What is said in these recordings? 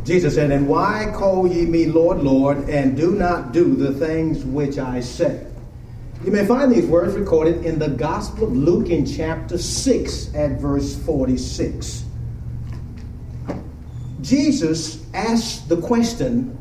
Jesus said, "And why call ye me Lord, Lord, and do not do the things which I say?" You may find these words recorded in the Gospel of Luke in chapter 6 at verse 46. Jesus asked the question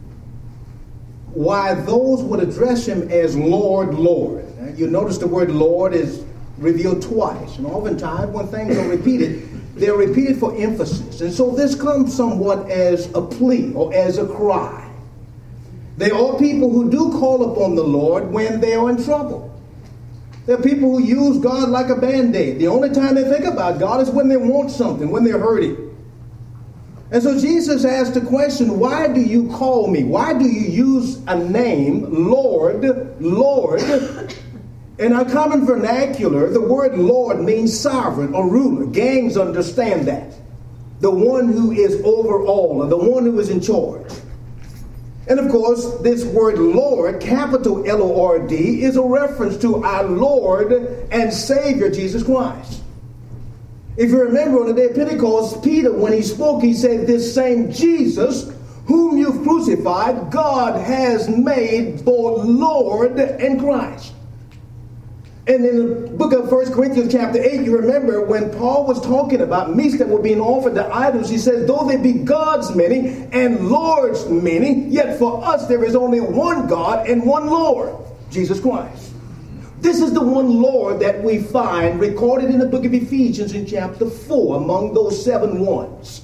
why those would address him as Lord, Lord. Now, you notice the word Lord is revealed twice. And oftentimes when things are repeated, they're repeated for emphasis. And so this comes somewhat as a plea or as a cry. There are people who do call upon the Lord when they are in trouble. There are people who use God like a Band-Aid. The only time they think about God is when they want something, when they're hurting. And so Jesus asked the question, why do you call me? Why do you use a name, Lord, Lord? In our common vernacular, the word Lord means sovereign or ruler. Gangs understand that. The one who is over all, or the one who is in charge. And of course, this word Lord, capital L-O-R-D, is a reference to our Lord and Savior, Jesus Christ. If you remember on the day of Pentecost, Peter, when he spoke, he said, "This same Jesus whom you've crucified, God has made both Lord and Christ." And in the book of 1 Corinthians chapter 8, you remember when Paul was talking about meats that were being offered to idols, he says, "Though they be God's many and Lord's many, yet for us there is only one God and one Lord, Jesus Christ." This is the one Lord that we find recorded in the book of Ephesians in chapter 4 among those 7 ones.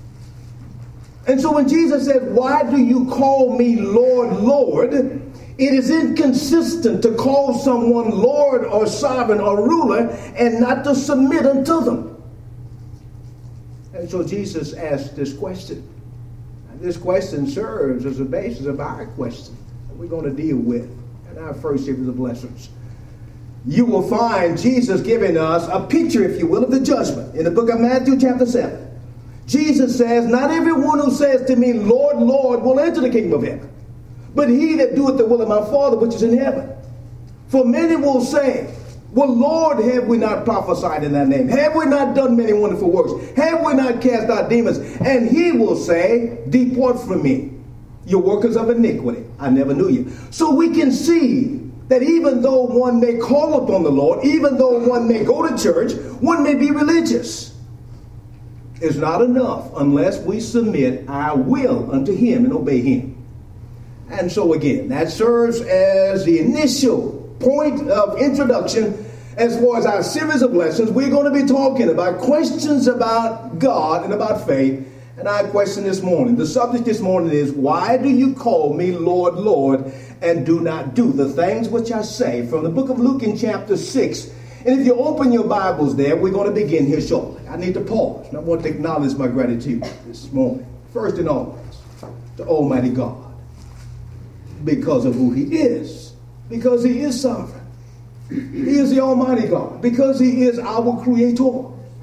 And so when Jesus said, "Why do you call me Lord, Lord?" it is inconsistent to call someone Lord or sovereign or ruler and not to submit unto them. And so Jesus asked this question. And this question serves as a basis of our question that we're going to deal with in our first series of lessons. You will find Jesus giving us a picture, if you will, of the judgment in the book of Matthew chapter 7. Jesus says, "Not everyone who says to me, Lord, Lord, will enter the kingdom of heaven, but he that doeth the will of my Father which is in heaven. For many will say, Well, Lord, have we not prophesied in thy name? Have we not done many wonderful works? Have we not cast out demons?" And he will say, "Depart from me, you workers of iniquity. I never knew you." So we can see that even though one may call upon the Lord, even though one may go to church, one may be religious, it's not enough unless we submit our will unto him and obey him. And so again, that serves as the initial point of introduction as far as our series of lessons. We're going to be talking about questions about God and about faith. And our question this morning, the subject this morning is, why do you call me Lord, Lord, and do not do the things which I say? From the book of Luke in chapter 6. And if you open your Bibles there, we're going to begin here shortly. I need to pause, and I want to acknowledge my gratitude this morning. First and always, to Almighty God. Because of who he is. Because he is sovereign. He is the Almighty God. Because he is our Creator.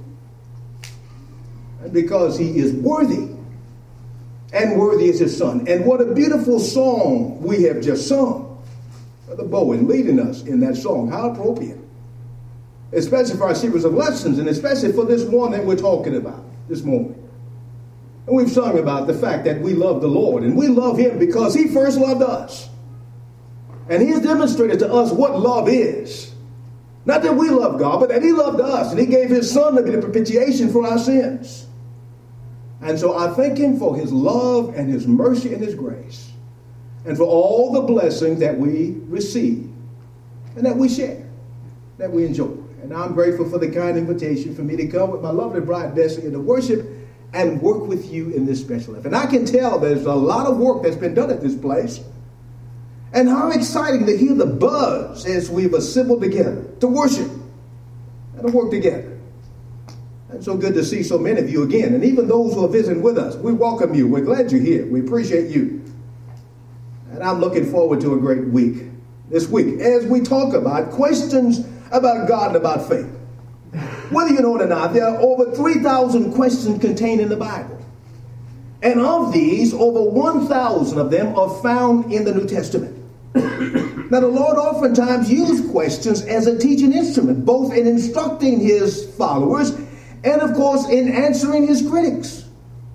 And because he is worthy. And worthy is his Son. And what a beautiful song we have just sung. Brother Bowen leading us in that song. How appropriate. Especially for our series of lessons. And especially for this one that we're talking about this morning. And we've sung about the fact that we love the Lord. And we love him because he first loved us. And he has demonstrated to us what love is. Not that we love God, but that he loved us. And he gave his Son to be the propitiation for our sins. And so I thank him for his love and his mercy and his grace. And for all the blessings that we receive. And that we share. That we enjoy. And I'm grateful for the kind invitation for me to come with my lovely bride Bessie and to worship and work with you in this special life. And I can tell there's a lot of work that's been done at this place. And how exciting to hear the buzz as we've assembled together to worship and to work together. And so good to see so many of you again. And even those who are visiting with us, we welcome you. We're glad you're here. We appreciate you. And I'm looking forward to a great week this week as we talk about questions about God and about faith. Whether you know it or not, there are over 3,000 questions contained in the Bible. And of these, over 1,000 of them are found in the New Testament. Now, the Lord oftentimes used questions as a teaching instrument, both in instructing his followers and, of course, in answering his critics.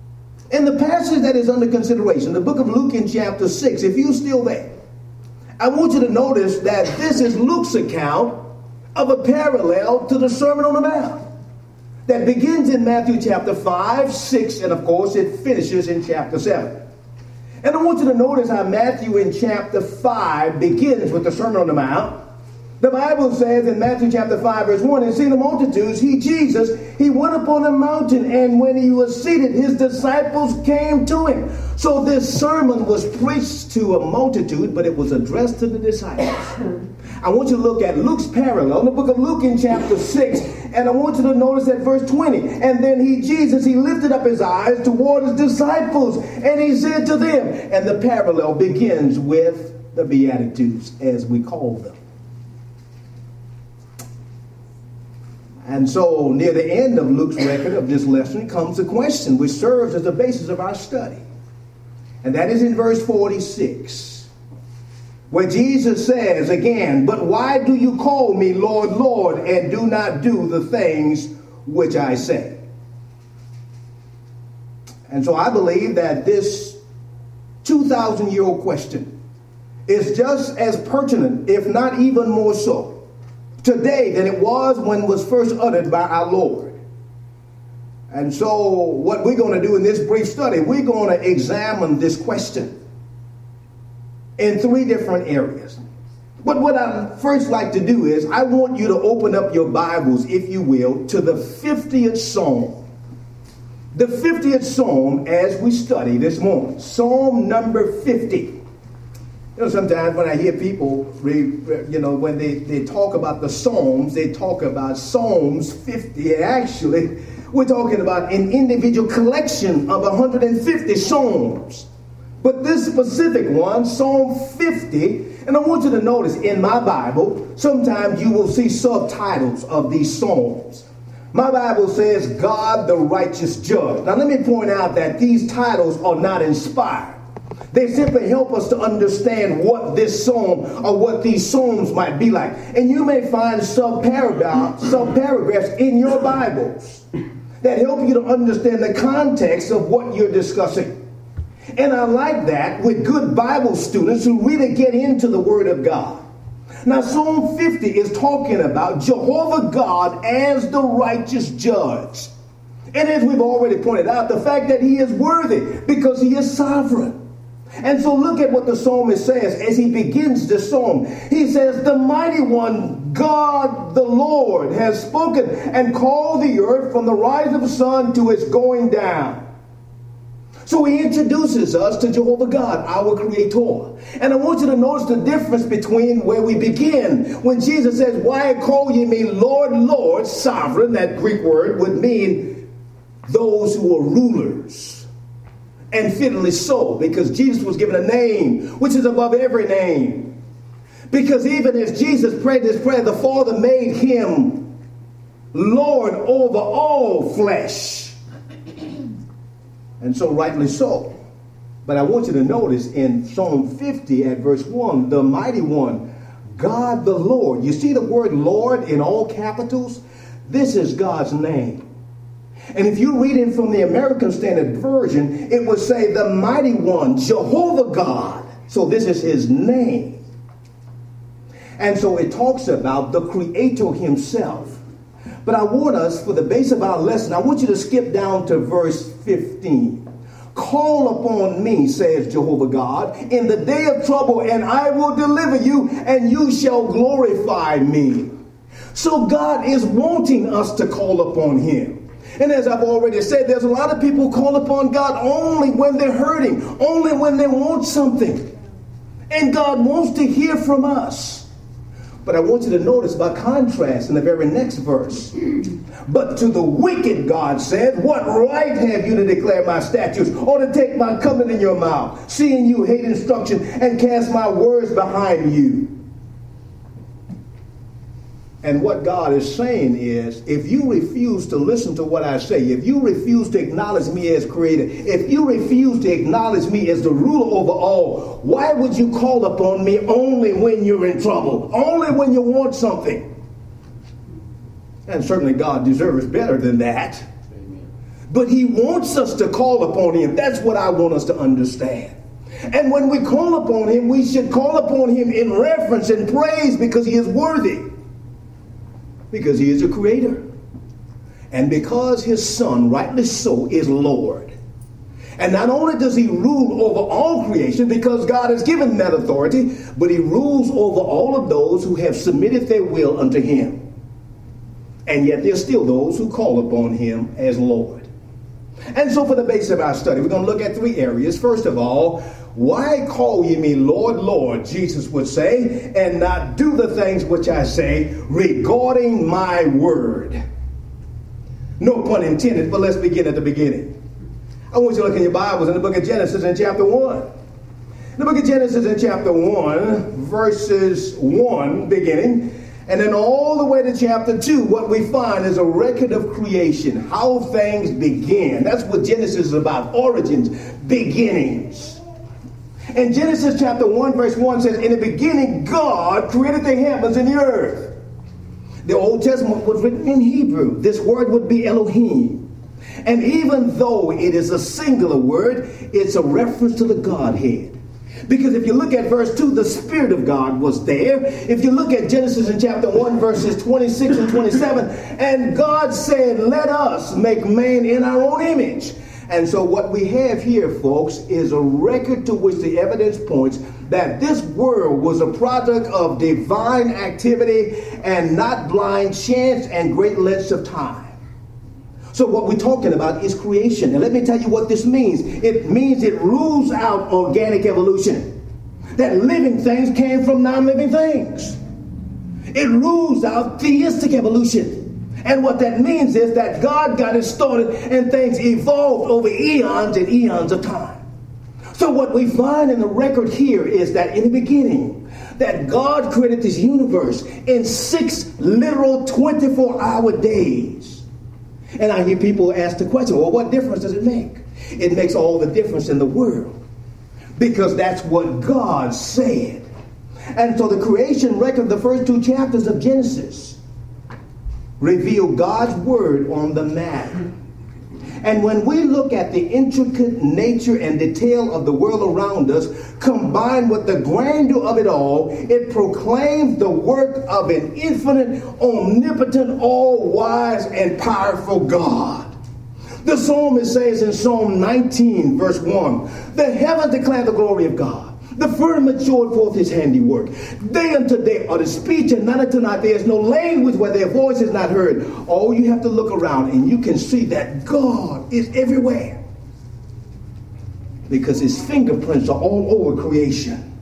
In the passage that is under consideration, the book of Luke in chapter 6, if you're still there, I want you to notice that this is Luke's account of a parallel to the Sermon on the Mount that begins in Matthew chapter 5, 6, and of course it finishes in chapter 7. And I want you to notice how Matthew in chapter 5 begins with the Sermon on the Mount. The Bible says in Matthew chapter 5 verse 1, and seeing the multitudes, Jesus went up on a mountain, and when he was seated, his disciples came to him. So this sermon was preached to a multitude, but it was addressed to the disciples. I want you to look at Luke's parallel in the book of Luke in chapter 6, and I want you to notice at verse 20. And then Jesus lifted up his eyes toward his disciples, and he said to them, and the parallel begins with the Beatitudes, as we call them. And so near the end of Luke's record of this lesson comes a question which serves as the basis of our study. And that is in verse 46, where Jesus says again, but why do you call me Lord, Lord, and do not do the things which I say? And so I believe that this 2,000-year-old question is just as pertinent, if not even more so, today than it was when it was first uttered by our Lord. And so what we're going to do in this brief study, we're going to examine this question in three different areas. But what I'd first like to do is I want you to open up your Bibles, if you will, to the 50th Psalm. The 50th Psalm as we study this morning. Psalm number 50. You know, sometimes when I hear people, when they talk about the Psalms, they talk about Psalms 50. Actually, we're talking about an individual collection of 150 Psalms. But this specific one, Psalm 50, and I want you to notice in my Bible, sometimes you will see subtitles of these Psalms. My Bible says, God the righteous judge. Now let me point out that these titles are not inspired. They simply help us to understand what this psalm or what these psalms might be like. And you may find subparagraphs in your Bibles that help you to understand the context of what you're discussing. And I like that with good Bible students who really get into the Word of God. Now, Psalm 50 is talking about Jehovah God as the righteous judge. And as we've already pointed out, the fact that he is worthy because he is sovereign. And so look at what the psalmist says as he begins this psalm. He says, the mighty one, God the Lord, has spoken and called the earth from the rise of the sun to its going down. So he introduces us to Jehovah God, our Creator. And I want you to notice the difference between where we begin. When Jesus says, why call ye me Lord, Lord, sovereign, that Greek word would mean those who are rulers. And fittingly so, because Jesus was given a name which is above every name. Because even as Jesus prayed this prayer, the Father made him Lord over all flesh. And so rightly so. But I want you to notice in Psalm 50 at verse 1, the mighty one, God the Lord. You see the word Lord in all capitals? This is God's name. And if you read it from the American Standard Version, it would say the mighty one, Jehovah God. So this is his name. And so it talks about the Creator himself. But I want us, for the base of our lesson, I want you to skip down to verse 15. Call upon me, says Jehovah God, in the day of trouble, and I will deliver you, and you shall glorify me. So God is wanting us to call upon him. And as I've already said, there's a lot of people call upon God only when they're hurting, only when they want something. And God wants to hear from us. But I want you to notice by contrast in the very next verse. But to the wicked, God said, what right have you to declare my statutes or to take my covenant in your mouth, seeing you hate instruction and cast my words behind you? And what God is saying is, if you refuse to listen to what I say, if you refuse to acknowledge me as creator, if you refuse to acknowledge me as the ruler over all, why would you call upon me only when you're in trouble, only when you want something? And certainly God deserves better than that. Amen. but he wants us to call upon him. That's what I want us to understand. And when we call upon him, we should call upon him in reverence and praise because he is worthy. Because he is a creator. And because his son, rightly so, is Lord. And not only does he rule over all creation because God has given that authority, but he rules over all of those who have submitted their will unto him. And yet there's still those who call upon him as Lord. And so for the base of our study, we're going to look at three areas. First of all, why call ye me Lord, Lord, Jesus would say, and not do the things which I say regarding my word? No pun intended, but let's begin at the beginning. I want you to look in your Bibles in the book of Genesis in chapter 1. The book of Genesis in chapter 1, verses 1 beginning, and then all the way to chapter 2, what we find is a record of creation, how things begin. That's what Genesis is about, origins, beginnings. And Genesis chapter 1, verse 1 says, in the beginning, God created the heavens and the earth. The Old Testament was written in Hebrew. This word would be Elohim. And even though it is a singular word, it's a reference to the Godhead. Because if you look at verse 2, the Spirit of God was there. If you look at Genesis in chapter 1, verses 26 and 27, and God said, let us make man in our own image. And so what we have here, folks, is a record to which the evidence points that this world was a product of divine activity and not blind chance and great lengths of time. So what we're talking about is creation. And let me tell you what this means. It means it rules out organic evolution. That living things came from non-living things. It rules out theistic evolution. And what that means is that God got it started and things evolved over eons and eons of time. So what we find in the record here is that in the beginning, that God created this universe in 6 literal 24-hour days. And I hear people ask the question, well, what difference does it make? It makes all the difference in the world. Because that's what God said. And so the creation record, the first 2 chapters of Genesis, reveal God's word on the matter. And when we look at the intricate nature and detail of the world around us, combined with the grandeur of it all, it proclaims the work of an infinite, omnipotent, all-wise, and powerful God. The psalmist says in Psalm 19, verse 1, the heavens declare the glory of God. The firmament showed forth his handiwork. Day unto day are the speech, and night unto night there is no language where their voice is not heard. Oh, you have to look around and you can see that God is everywhere. Because his fingerprints are all over creation.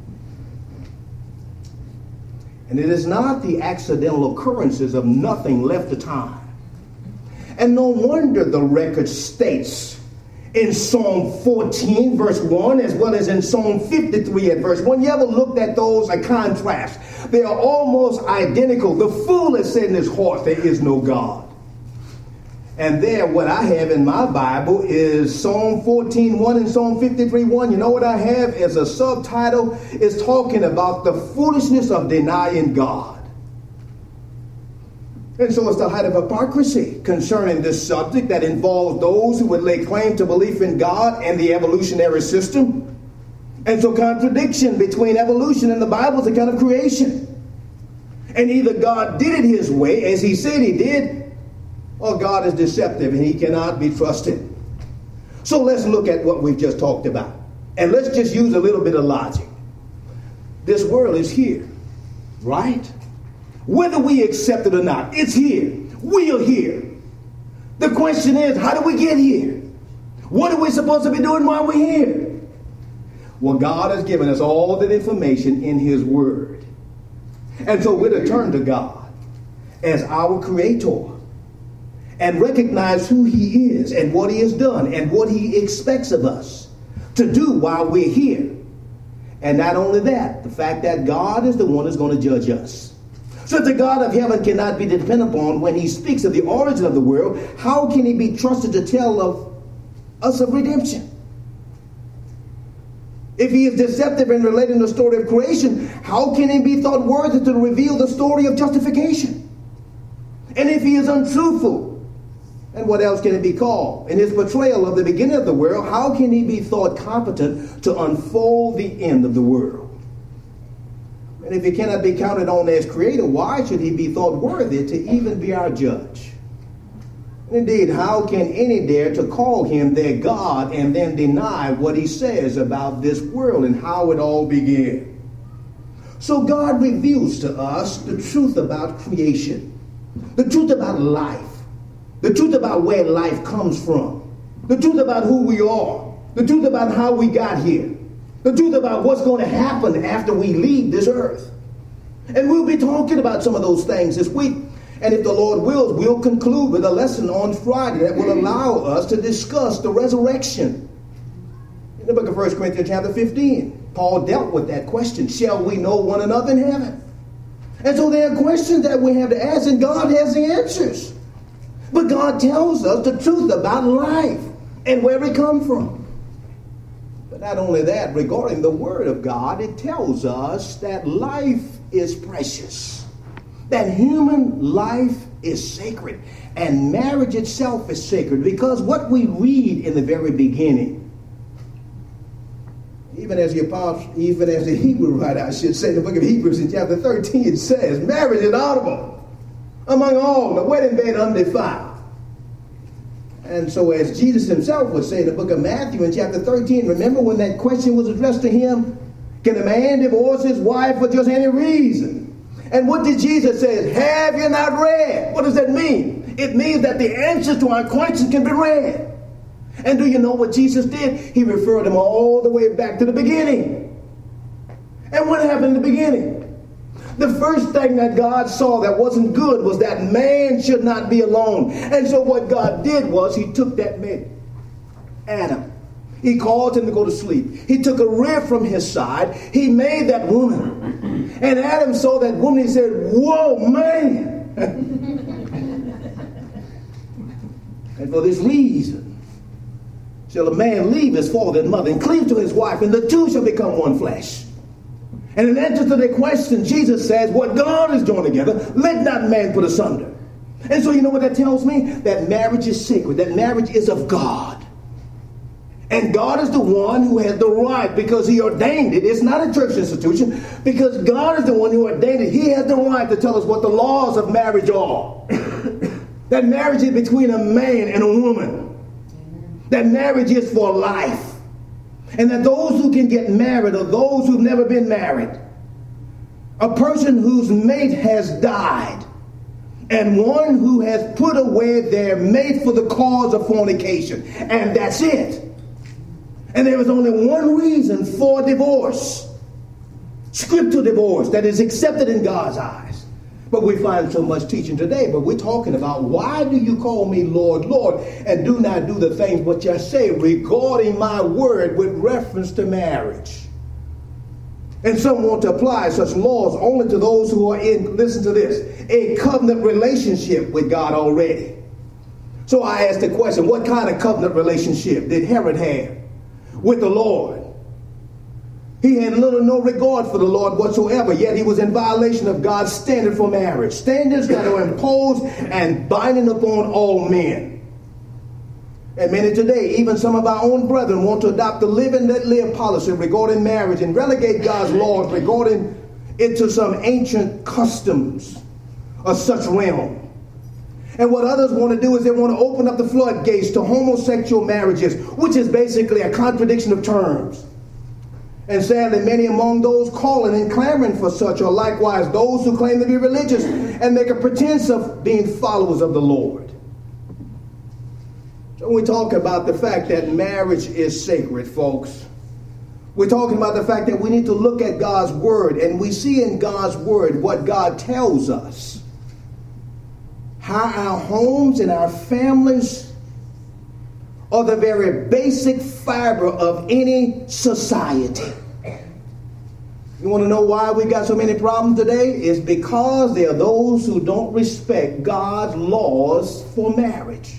And it is not the accidental occurrences of nothing left to time. And no wonder the record states in Psalm 14, verse 1, as well as in Psalm 53 at verse 1. You ever looked at those, a contrast? They are almost identical. The fool has said in his heart, there is no God. And there, what I have in my Bible is Psalm 14:1 and Psalm 53:1. You know what I have as a subtitle? It's talking about the foolishness of denying God. And so it's the height of hypocrisy concerning this subject that involves those who would lay claim to belief in God and the evolutionary system. And so contradiction between evolution and the Bible is a kind of creation. And either God did it his way, as he said he did, or God is deceptive and he cannot be trusted. So let's look at what we've just talked about. And let's just use a little bit of logic. This world is here, right? Whether we accept it or not, it's here. We are here. The question is, how do we get here? What are we supposed to be doing while we're here? Well, God has given us all that information in his word. And so we're to turn to God as our creator and recognize who he is and what he has done and what he expects of us to do while we're here. And not only that, the fact that God is the one who's going to judge us. So if the God of heaven cannot be depended upon when he speaks of the origin of the world, how can he be trusted to tell of us of redemption? If he is deceptive in relating the story of creation, how can he be thought worthy to reveal the story of justification? And if he is untruthful And what else can it be called? In his portrayal of the beginning of the world, how can he be thought competent to unfold the end of the world? And if he cannot be counted on as creator, why should he be thought worthy to even be our judge? Indeed, how can any dare to call him their God and then deny what he says about this world and how it all began? So God reveals to us the truth about creation, the truth about life, the truth about where life comes from, the truth about who we are, the truth about how we got here, the truth about what's going to happen after we leave this earth. And we'll be talking about some of those things this week. And if the Lord wills, we'll conclude with a lesson on Friday that will allow us to discuss the resurrection. In the book of 1 Corinthians chapter 15, Paul dealt with that question, shall we know one another in heaven? And so there are questions that we have to ask, and God has the answers. But God tells us the truth about life and where it comes from. But not only that, regarding the Word of God, it tells us that life is precious, that human life is sacred, and marriage itself is sacred, because what we read in the very beginning, even as the Hebrew writer, I should say, in the book of Hebrews in chapter 13, it says, marriage is honorable among all, the wedding bed undefiled. And so as Jesus himself would say in the book of Matthew in chapter 13, remember when that question was addressed to him, can a man divorce his wife for just any reason? And what did Jesus say? Have you not read? What does that mean? It means that the answers to our questions can be read. And do you know what Jesus did? He referred them all the way back to the beginning. And what happened in the beginning? The first thing that God saw that wasn't good was that man should not be alone. And so what God did was he took that man, Adam. He caused him to go to sleep. He took a rib from his side. He made that woman. And Adam saw that woman. He said, whoa, man. And for this reason shall a man leave his father and mother and cleave to his wife, and the two shall become one flesh. And in answer to their question, Jesus says, what God has joined together, let not man put asunder. And so you know what that tells me? That marriage is sacred. That marriage is of God. And God is the one who has the right, because he ordained it. It's not a church institution. Because God is the one who ordained it. He has the right to tell us what the laws of marriage are. That marriage is between a man and a woman. That marriage is for life. And that those who can get married are those who've never been married. A person whose mate has died. And one who has put away their mate for the cause of fornication. And that's it. And there is only one reason for divorce. Scriptural divorce that is accepted in God's eyes. But we find so much teaching today. But we're talking about, why do you call me Lord, Lord, and do not do the things which I say regarding my word with reference to marriage? And some want to apply such laws only to those who are in, listen to this, a covenant relationship with God already. So I ask the question, what kind of covenant relationship did Herod have with the Lord? He had little or no regard for the Lord whatsoever, yet he was in violation of God's standard for marriage. Standards that are imposed and binding upon all men. And many today, even some of our own brethren, want to adopt the live and let live policy regarding marriage and relegate God's laws regarding it to some ancient customs of such realm. And what others want to do is they want to open up the floodgates to homosexual marriages, which is basically a contradiction of terms. And sadly, many among those calling and clamoring for such are likewise those who claim to be religious and make a pretense of being followers of the Lord. So when we talk about the fact that marriage is sacred, folks, we're talking about the fact that we need to look at God's word, and we see in God's word what God tells us. How our homes and our families are the very basic fiber of any society. You want to know why we got so many problems today? It's because there are those who don't respect God's laws for marriage.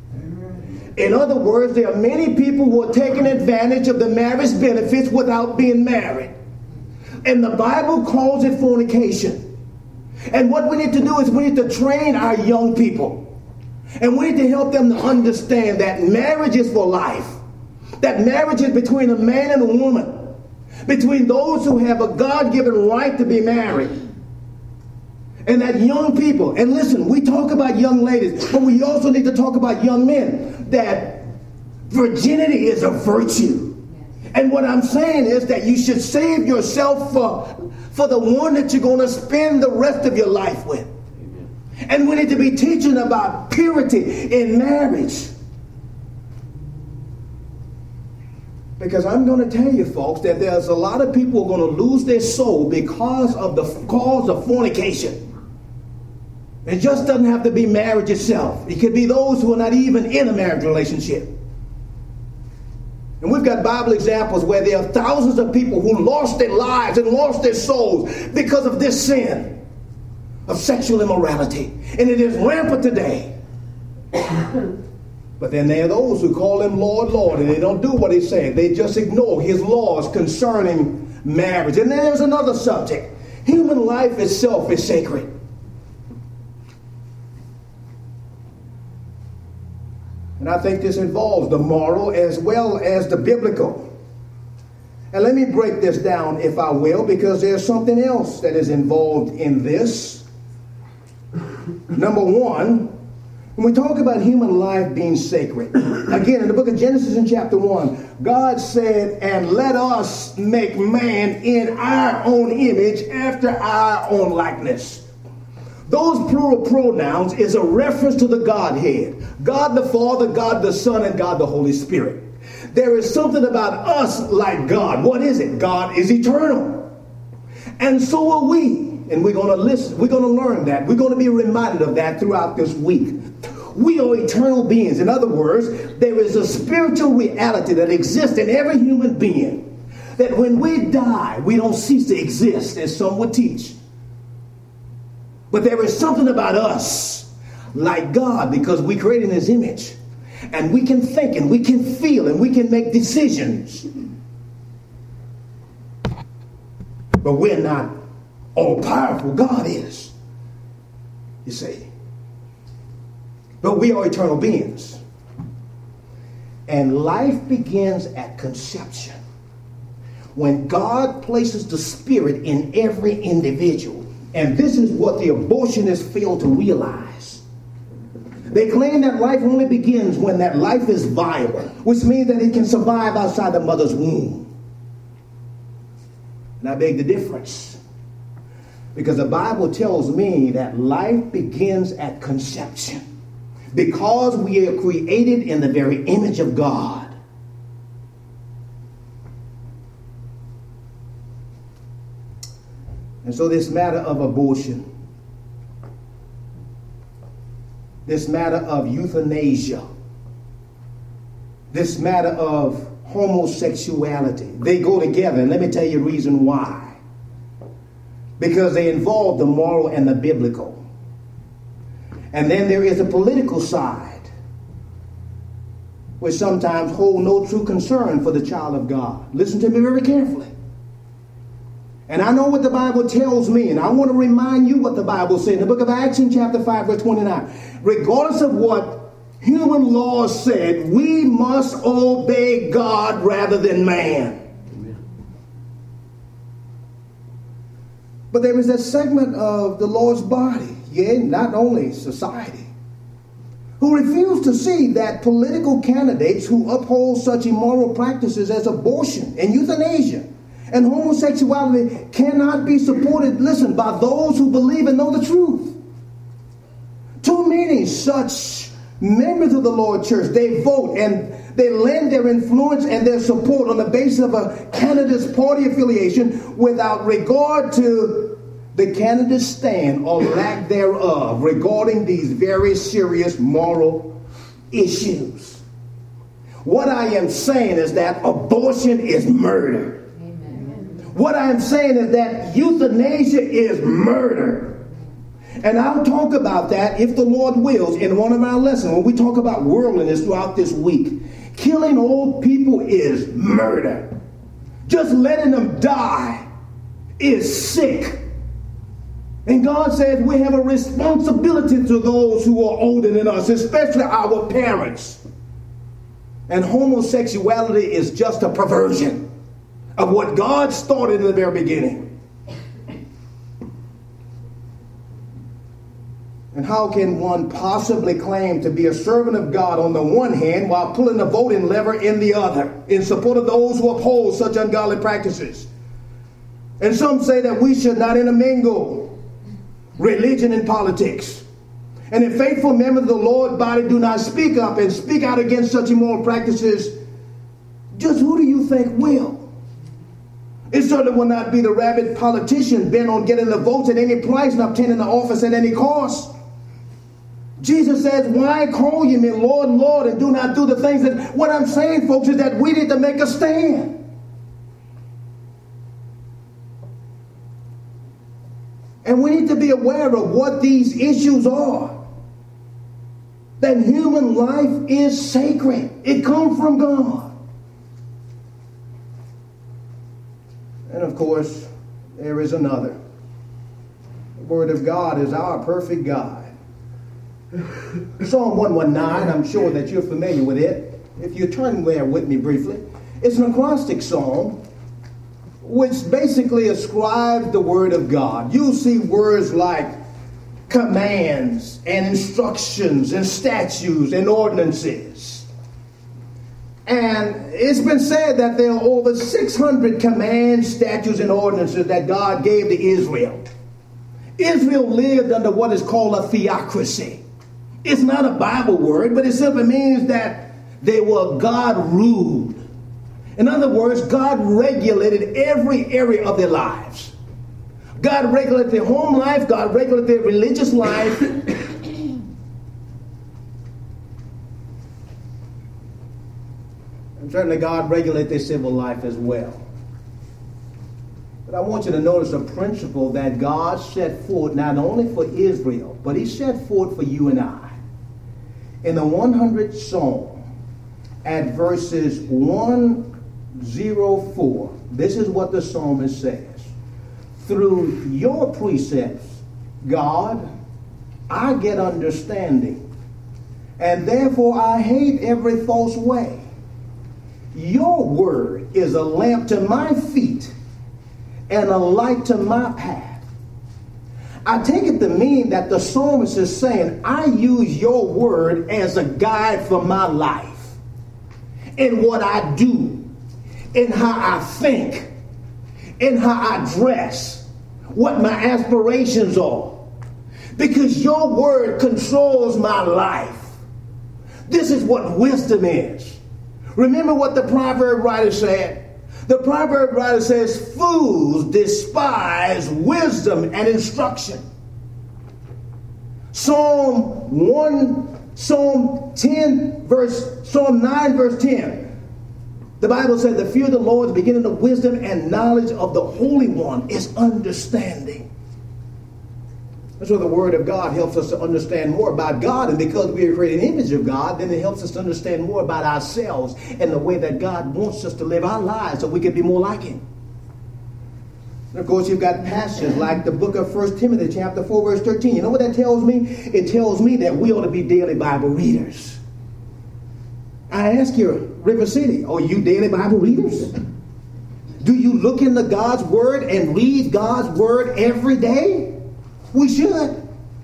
In other words, there are many people who are taking advantage of the marriage benefits without being married. And the Bible calls it fornication. And what we need to do is we need to train our young people. And we need to help them to understand that marriage is for life. That marriage is between a man and a woman. Between those who have a God-given right to be married. And that young people, and listen, we talk about young ladies, but we also need to talk about young men, that virginity is a virtue. And what I'm saying is that you should save yourself for the one that you're going to spend the rest of your life with. And we need to be teaching about purity in marriage. Because I'm going to tell you, folks, that there's a lot of people who are going to lose their soul because of the cause of fornication. It just doesn't have to be marriage itself. It could be those who are not even in a marriage relationship. And we've got Bible examples where there are thousands of people who lost their lives and lost their souls because of this sin of sexual immorality. And it is rampant today. But then there are those who call him Lord, Lord, and they don't do what he said. They just ignore his laws concerning marriage. And then there's another subject. Human life itself is sacred. And I think this involves the moral as well as the biblical. And let me break this down, if I will, because there's something else that is involved in this. Number one, when we talk about human life being sacred, again, in the book of Genesis in chapter 1, God said, and let us make man in our own image after our own likeness. Those plural pronouns is a reference to the Godhead. God the Father, God the Son, and God the Holy Spirit. There is something about us like God. What is it? God is eternal. And so are we. And we're going to listen. We're going to learn that. We're going to be reminded of that throughout this week. We are eternal beings. In other words, there is a spiritual reality that exists in every human being. That when we die, we don't cease to exist, as some would teach. But there is something about us like God because we created in his image. And we can think and we can feel and we can make decisions. But we're not all powerful. God is. You see. But we are eternal beings. And life begins at conception. When God places the Spirit in every individual. And this is what the abortionists fail to realize. They claim that life only begins when that life is viable, which means that it can survive outside the mother's womb. And I beg the difference. Because the Bible tells me that life begins at conception. Because we are created in the very image of God. And so this matter of abortion, this matter of euthanasia, this matter of homosexuality, they go together. And let me tell you the reason why. Because they involve the moral and the biblical. And then there is a political side, which sometimes hold no true concern for the child of God. Listen to me very carefully. And I know what the Bible tells me, and I want to remind you what the Bible says in the book of Acts in chapter 5, verse 29. Regardless of what human laws said, we must obey God rather than man. Amen. But there is that segment of the Lord's body, not only society, who refuse to see that political candidates who uphold such immoral practices as abortion and euthanasia and homosexuality cannot be supported, listen, by those who believe and know the truth. Too many such members of the Lord Church, they vote and they lend their influence and their support on the basis of a candidate's party affiliation without regard to the candidate's stand or lack thereof regarding these very serious moral issues. What I am saying is that abortion is murder. What I'm saying is that euthanasia is murder. And I'll talk about that, if the Lord wills, in one of our lessons when we talk about worldliness throughout this week. Killing old people is murder. Just letting them die is sick. And God says we have a responsibility to those who are older than us, especially our parents. And homosexuality is just a perversion of what God started in the very beginning. And how can one possibly claim to be a servant of God on the one hand while pulling the voting lever in the other in support of those who uphold such ungodly practices? And some say that we should not intermingle religion and politics. And if faithful members of the Lord's body do not speak up and speak out against such immoral practices, just who do you think will? It certainly will not be the rabid politician bent on getting the votes at any price and obtaining the office at any cost. Jesus says, why call you me Lord, Lord, and do not do the things that... What I'm saying, folks, is that we need to make a stand. And we need to be aware of what these issues are. That human life is sacred. It comes from God. And of course, there is another. The Word of God is our perfect guide. Psalm 119, I'm sure that you're familiar with it. If you turn there with me briefly, it's an acrostic psalm which basically ascribes the Word of God. You'll see words like commands and instructions and statutes and ordinances. And it's been said that there are over 600 commands, statutes, and ordinances that God gave to Israel. Israel lived under what is called a theocracy. It's not a Bible word, but it simply means that they were God-ruled. In other words, God regulated every area of their lives. God regulated their home life. God regulated their religious life. And certainly God regulated their civil life as well. But I want you to notice a principle that God set forth not only for Israel, but he set forth for you and I. In the 100th Psalm, at verses 104, this is what the psalmist says. Through your precepts, God, I get understanding, and therefore I hate every false way. Your word is a lamp to my feet and a light to my path. I take it to mean that the psalmist is saying, I use your word as a guide for my life, in what I do, in how I think, in how I dress, what my aspirations are. Because your word controls my life. This is what wisdom is. Remember what the proverb writer said? The proverb writer says, fools despise wisdom and instruction. Psalm 9, verse 10. The Bible says, the fear of the Lord, the beginning of wisdom, and knowledge of the Holy One is understanding. That's why the Word of God helps us to understand more about God. And because we are created in the image of God, then it helps us to understand more about ourselves and the way that God wants us to live our lives so we can be more like Him. And of course, you've got passages like the book of 1 Timothy chapter 4, verse 13. You know what that tells me? It tells me that we ought to be daily Bible readers. I ask you, River City, are you daily Bible readers? Do you look into God's Word and read God's Word every day? We should.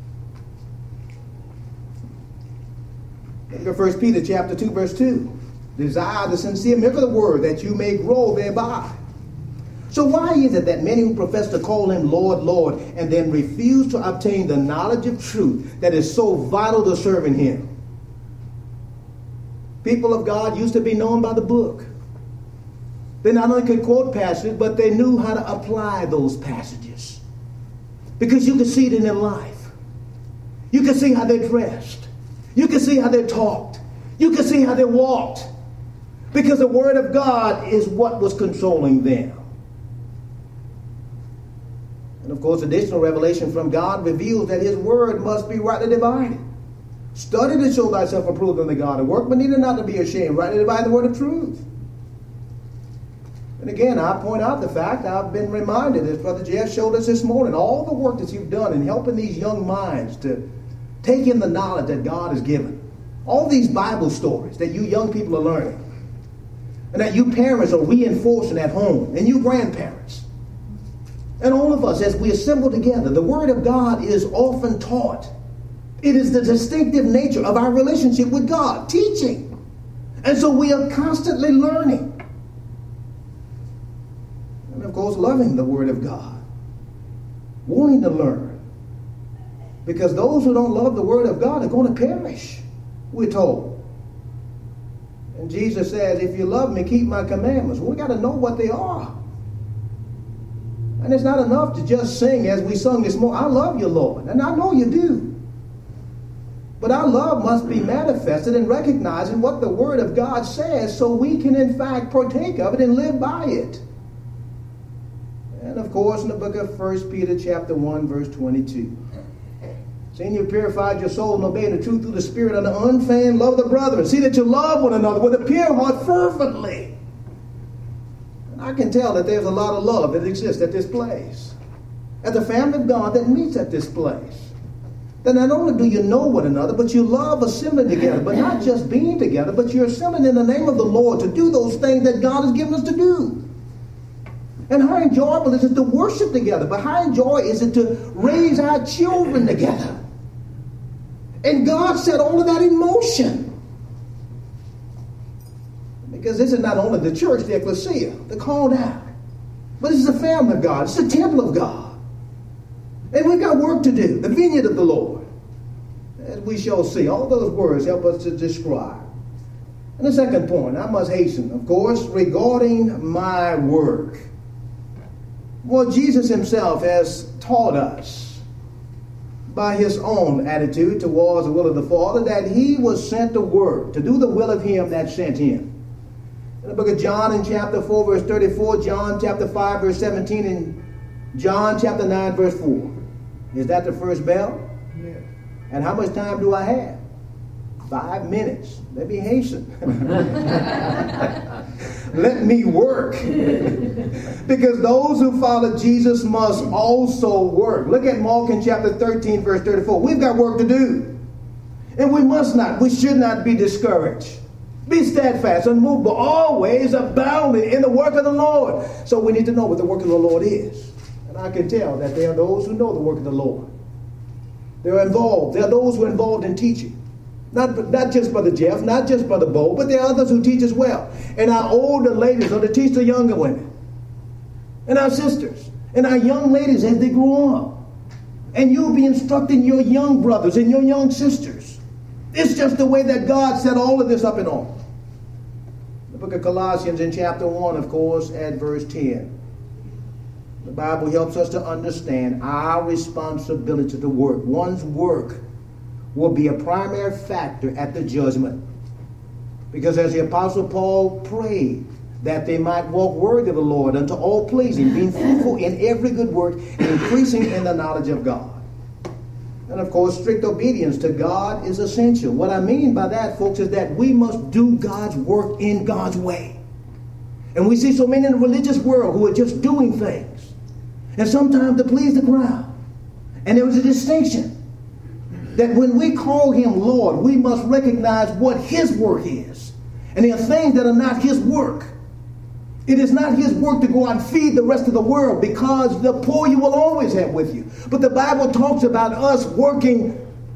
Look at 1 Peter chapter 2, verse 2. Desire the sincere milk of the word that you may grow thereby. So why is it that many who profess to call him Lord, Lord, and then refuse to obtain the knowledge of truth that is so vital to serving him? People of God used to be known by the book. They not only could quote passages, but they knew how to apply those passages. Because you could see it in their life. You could see how they dressed. You could see how they talked. You could see how they walked. Because the Word of God is what was controlling them. And of course, additional revelation from God reveals that His Word must be rightly divided. Study to show thyself approved unto God, and workman needed not to be ashamed, rightly divide the word of truth. And again, I point out the fact, I've been reminded, as Brother Jeff showed us this morning, all the work that you've done in helping these young minds to take in the knowledge that God has given. All these Bible stories that you young people are learning. And that you parents are reinforcing at home. And you grandparents. And all of us, as we assemble together, the Word of God is often taught. It is the distinctive nature of our relationship with God, teaching. And so we are constantly learning. And of course, loving the Word of God. Wanting to learn. Because those who don't love the Word of God are going to perish, we're told. And Jesus says, if you love me, keep my commandments. Well, we got to know what they are. And it's not enough to just sing as we sung this morning, I love you, Lord. And I know you do. But our love must be manifested in recognizing what the Word of God says so we can in fact partake of it and live by it. And of course in the book of 1 Peter chapter 1 verse 22. Seeing you purified your soul and obeying the truth through the Spirit under unfeigned love of the brethren. See that you love one another with a pure heart fervently. And I can tell that there's a lot of love that exists at this place. At the family of God that meets at this place. That not only do you know one another, but you love assembling together. But not just being together, but you're assembling in the name of the Lord to do those things that God has given us to do. And how enjoyable is it to worship together? But how enjoyable is it to raise our children together? And God set all of that in motion. Because this is not only the church, the ecclesia, the called out. But this is the family of God. It's the temple of God. And we've got work to do. The vineyard of the Lord. As we shall see. All those words help us to describe. And the second point, I must hasten, of course, regarding my work. Well, Jesus himself has taught us by his own attitude towards the will of the Father that he was sent to work, to do the will of him that sent him. In the book of John in chapter 4 verse 34, John chapter 5 verse 17, and John chapter 9 verse 4. Is that the first bell? Yeah. And how much time do I have? 5 minutes. Let me hasten. Let me work. Because those who follow Jesus must also work. Look at Mark in chapter 13 verse 34. We've got work to do. And we should not be discouraged. Be steadfast, unmovable, always abounding in the work of the Lord. So we need to know what the work of the Lord is. And I can tell that there are those who know the work of the Lord. They're involved. There are those who are involved in teaching. Not just Brother Jeff, not just Brother Bo, but there are others who teach as well. And our older ladies are to teach the younger women. And our sisters. And our young ladies as they grow up. And you'll be instructing your young brothers and your young sisters. It's just the way that God set all of this up and on. The book of Colossians in chapter 1, of course, at verse 10. The Bible helps us to understand our responsibility to work. One's work will be a primary factor at the judgment. Because as the Apostle Paul prayed that they might walk worthy of the Lord unto all pleasing, being fruitful in every good work, and increasing in the knowledge of God. And of course, strict obedience to God is essential. What I mean by that, folks, is that we must do God's work in God's way. And we see so many in the religious world who are just doing things. And sometimes to please the crowd. And there was a distinction that when we call him Lord, we must recognize what his work is. And there are things that are not his work. It is not his work to go out and feed the rest of the world, because the poor you will always have with you. But the Bible talks about us working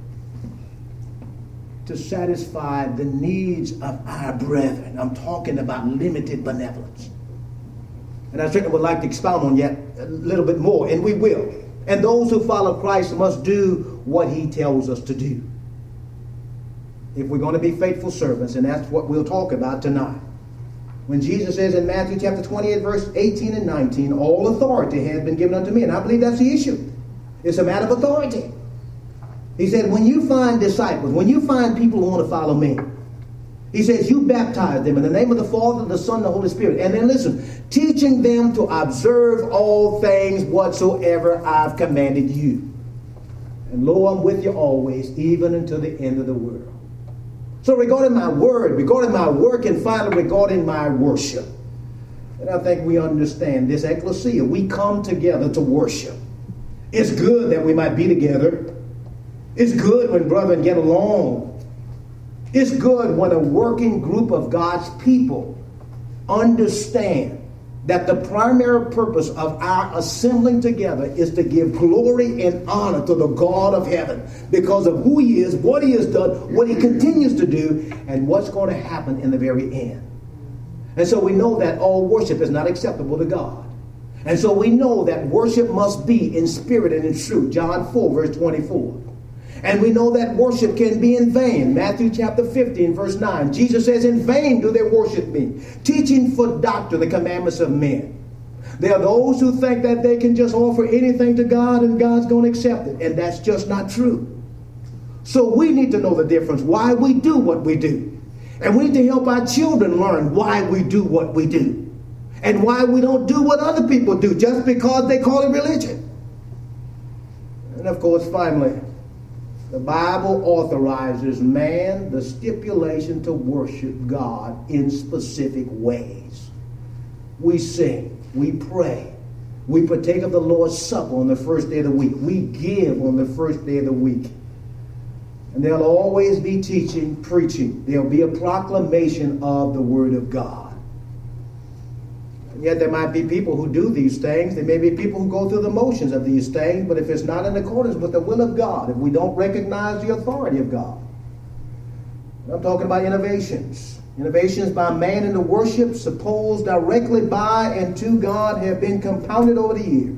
to satisfy the needs of our brethren. I'm talking about limited benevolence. And I certainly would like to expound on yet a little bit more, and we will. And those who follow Christ must do what he tells us to do. If we're going to be faithful servants, and that's what we'll talk about tonight. When Jesus says in Matthew chapter 28, verse 18 and 19, all authority has been given unto me. And I believe that's the issue. It's a matter of authority. He said, when you find disciples, when you find people who want to follow me, he says, you baptize them in the name of the Father, the Son, and the Holy Spirit. And then listen, teaching them to observe all things whatsoever I've commanded you. And lo, I'm with you always, even until the end of the world. So regarding my word, regarding my work, and finally regarding my worship. And I think we understand this ecclesia. We come together to worship. It's good that we might be together. It's good when brethren get along. It's good when a working group of God's people understand that the primary purpose of our assembling together is to give glory and honor to the God of heaven because of who he is, what he has done, what he continues to do, and what's going to happen in the very end. And so we know that all worship is not acceptable to God. And so we know that worship must be in spirit and in truth. John 4, verse 24. And we know that worship can be in vain. Matthew chapter 15, verse 9. Jesus says, in vain do they worship me, teaching for doctrine the commandments of men. There are those who think that they can just offer anything to God and God's going to accept it. And that's just not true. So we need to know the difference, why we do what we do. And we need to help our children learn why we do what we do. And why we don't do what other people do just because they call it religion. And of course, finally, the Bible authorizes man the stipulation to worship God in specific ways. We sing, we pray, we partake of the Lord's Supper on the first day of the week. We give on the first day of the week. And there'll always be teaching, preaching. There'll be a proclamation of the Word of God. And yet there might be people who do these things. There may be people who go through the motions of these things, but if it's not in accordance with the will of God, if we don't recognize the authority of God. I'm talking about innovations. Innovations by man in the worship, supposed directly by and to God, have been compounded over the years.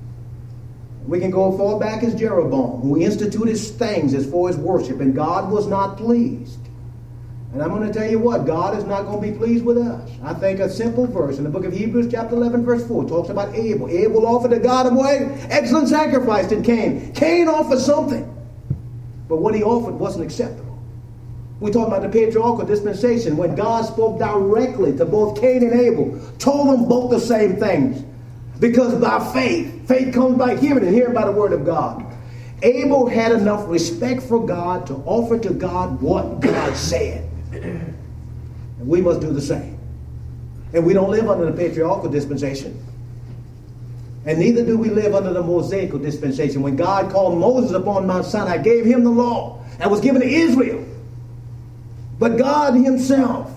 We can go as far back as Jeroboam, who instituted things as far as worship, and God was not pleased. And I'm going to tell you what, God is not going to be pleased with us. I think a simple verse in the book of Hebrews chapter 11 verse 4 talks about Abel. Abel offered to God a way excellent sacrifice than Cain. Cain offered something, but what he offered wasn't acceptable. We talk about the patriarchal dispensation when God spoke directly to both Cain and Abel, told them both the same things. Because by faith comes by hearing and hearing by the word of God. Abel had enough respect for God to offer to God what God said. And we must do the same. And we don't live under the patriarchal dispensation. And neither do we live under the Mosaical dispensation. When God called Moses upon Mount Sinai, gave him the law that was given to Israel. But God himself,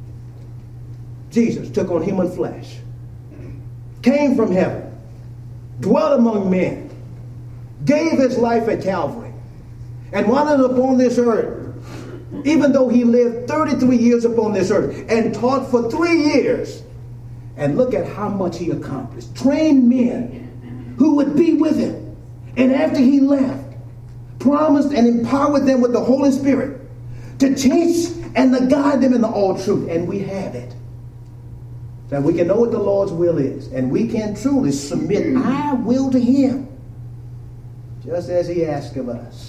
Jesus, took on human flesh, came from heaven, dwelt among men, gave his life at Calvary, and wandered upon this earth, even though he lived 33 years upon this earth and taught for 3 years. And look at how much he accomplished. Trained men who would be with him. And after he left, promised and empowered them with the Holy Spirit to teach and to guide them into all truth. And we have it. That we can know what the Lord's will is. And we can truly submit our will to him, just as he asks of us.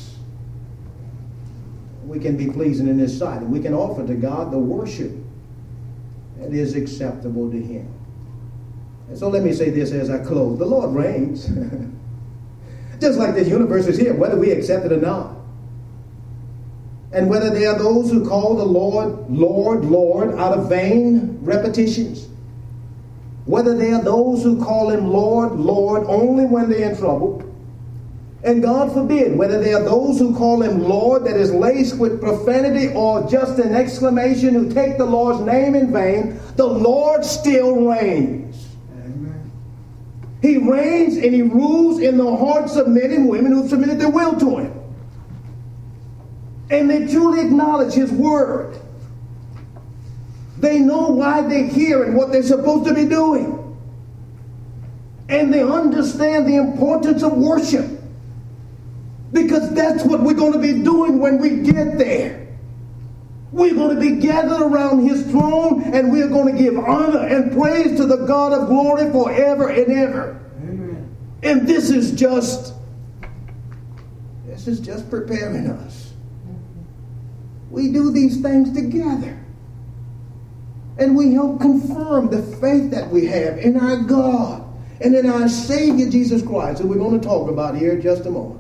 We can be pleasing in his sight. And we can offer to God the worship that is acceptable to him. And so let me say this as I close. The Lord reigns. Just like this universe is here, whether we accept it or not. And whether there are those who call the Lord, Lord, Lord, out of vain repetitions. Whether there are those who call him Lord, Lord, only when they're in trouble. And God forbid, whether there are those who call him Lord that is laced with profanity or just an exclamation who take the Lord's name in vain, the Lord still reigns. Amen. He reigns and he rules in the hearts of men and women who submitted their will to him. And they truly acknowledge his word. They know why they're here and what they're supposed to be doing. And they understand the importance of worship. Because that's what we're going to be doing when we get there. We're going to be gathered around his throne and we're going to give honor and praise to the God of glory forever and ever. Amen. And this is just preparing us. We do these things together. And we help confirm the faith that we have in our God and in our Savior Jesus Christ, who we're going to talk about here in just a moment.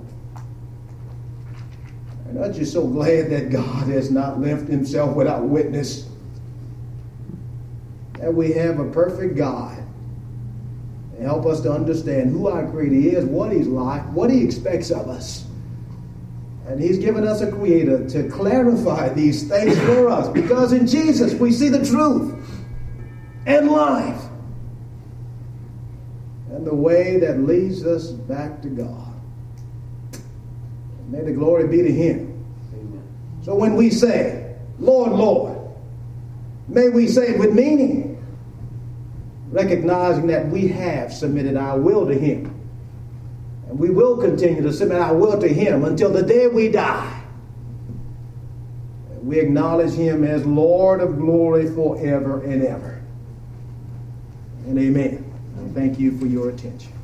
And I'm just so glad that God has not left himself without witness. that we have a perfect God. And help us to understand who our Creator is, what He's like, what He expects of us. And He's given us a Creator to clarify these things for us, because in Jesus we see the truth and life and the way that leads us back to God. May the glory be to Him. Amen. So when we say, Lord, Lord, may we say it with meaning, recognizing that we have submitted our will to Him. And we will continue to submit our will to Him until the day we die. And we acknowledge Him as Lord of glory forever and ever. And amen. And thank you for your attention.